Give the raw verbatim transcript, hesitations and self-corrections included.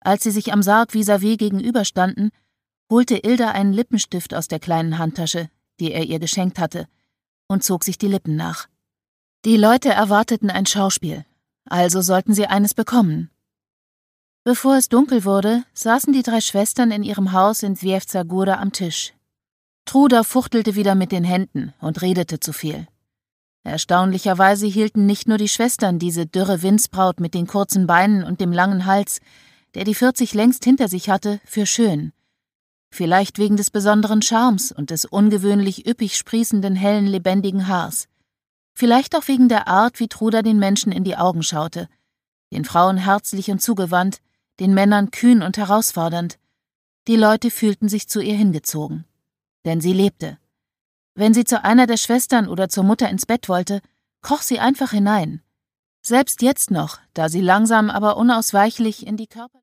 Als sie sich am Sarg vis-à-vis gegenüberstanden, holte Ilda einen Lippenstift aus der kleinen Handtasche, die er ihr geschenkt hatte, und zog sich die Lippen nach. Die Leute erwarteten ein Schauspiel, also sollten sie eines bekommen. Bevor es dunkel wurde, saßen die drei Schwestern in ihrem Haus in Zwiefca Góra am Tisch. Truda fuchtelte wieder mit den Händen und redete zu viel. Erstaunlicherweise hielten nicht nur die Schwestern diese dürre Windsbraut mit den kurzen Beinen und dem langen Hals, der die vierzig längst hinter sich hatte, für schön. Vielleicht wegen des besonderen Charmes und des ungewöhnlich üppig sprießenden, hellen, lebendigen Haars. Vielleicht auch wegen der Art, wie Truda den Menschen in die Augen schaute, den Frauen herzlich und zugewandt, den Männern kühn und herausfordernd. Die Leute fühlten sich zu ihr hingezogen. Denn sie lebte. Wenn sie zu einer der Schwestern oder zur Mutter ins Bett wollte, kroch sie einfach hinein. Selbst jetzt noch, da sie langsam aber unausweichlich in die Körper